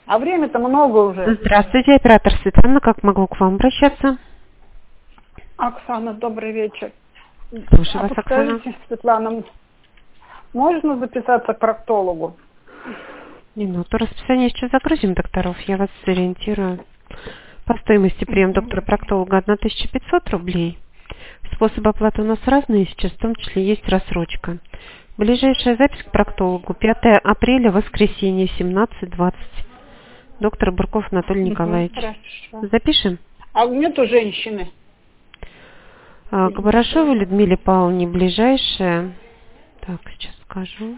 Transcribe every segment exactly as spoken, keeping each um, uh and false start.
А время-то много уже. Здравствуйте, оператор Светлана. Как могу к вам обращаться? Оксана, добрый вечер. Слушаю А вас, Оксана. подскажите, Светлана, можно записаться к проктологу? Минуту. Расписание сейчас загрузим докторов. Я вас сориентирую. По стоимости прием доктора-проктолога тысяча пятьсот рублей. Способы оплаты у нас разные сейчас, в том числе есть рассрочка. Ближайшая запись к проктологу пятое апреля, воскресенье, семнадцать двадцать. Доктор Бурков Анатолий Николаевич. Хорошо. Запишем? А нету женщины? А, к Барашовой Людмиле Павловне ближайшая. Так, сейчас скажу.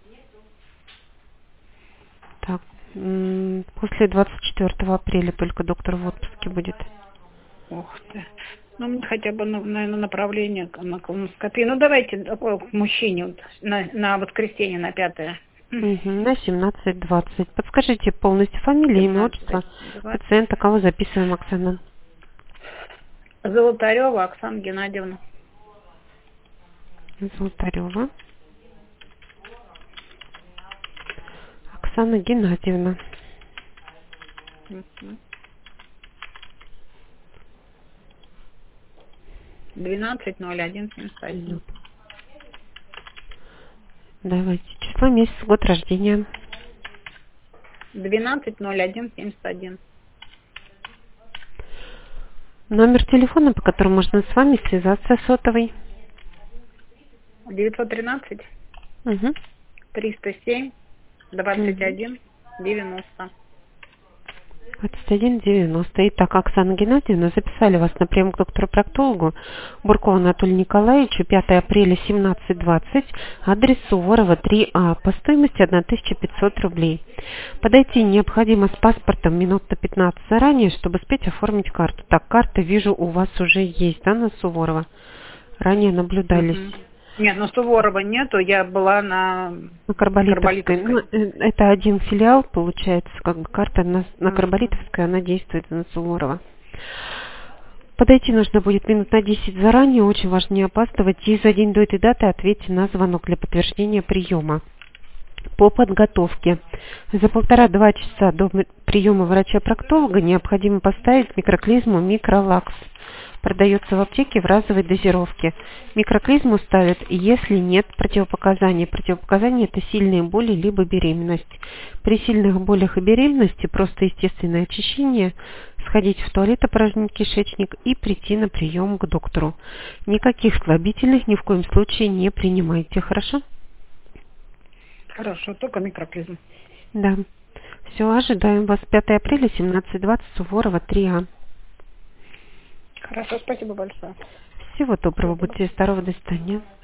Так, м, после двадцать четвёртого апреля только доктор в отпуске будет. Ух ты. Ну, мне хотя бы, ну, наверное, направление на колоноскопию. Ну, давайте такое к мужчине вот, на, на воскресенье, на пятое. Угу, на семнадцать двадцать. Подскажите полностью фамилию, имя, отчество пациента, кого записываем, Оксана? Золотарева Оксана Геннадьевна. Золотарева Оксана Геннадьевна. двенадцать ноль один семьдесят один. Давайте. Число, месяц, год рождения. двенадцать ноль один семьдесят один. Номер телефона, по которому можно с вами связаться, сотовый. девятьсот тринадцать Угу. триста семь двадцать один девяносто. двадцать один девяносто. Итак, Оксана Геннадьевна, записали вас на прием к доктору-проктологу Буркову Анатолию Николаевичу, пятое апреля, семнадцать двадцать, адрес Суворова, три А, по стоимости тысяча пятьсот рублей. Подойти необходимо с паспортом минут на пятнадцать заранее, чтобы успеть оформить карту. Так, карта, вижу, у вас уже есть, да, на Суворова? Ранее наблюдались. Угу. Нет, ну Суворова нету, я была на, На Карболитовской. Карболитовской. Ну, это один филиал, получается, как бы карта на, на Угу. Карболитовской, она действует на Суворова. Подойти нужно будет минут на десять заранее, очень важно не опаздывать. И за день до этой даты ответьте на звонок для подтверждения приема. По подготовке. За полтора-два часа до приема врача-проктолога необходимо поставить микроклизму Микролакс. Продается в аптеке в разовой дозировке. Микроклизму ставят, если нет противопоказаний. Противопоказания – это сильные боли либо беременность. При сильных болях и беременности просто естественное очищение, сходить в туалет, опорожнить кишечник и прийти на прием к доктору. Никаких слабительных ни в коем случае не принимайте, хорошо? Хорошо, только микроклизм. Да. Все, ожидаем вас пятое апреля, семнадцать двадцать, Суворова, три А. Хорошо, спасибо большое. Всего доброго, будьте здоровы, до свидания.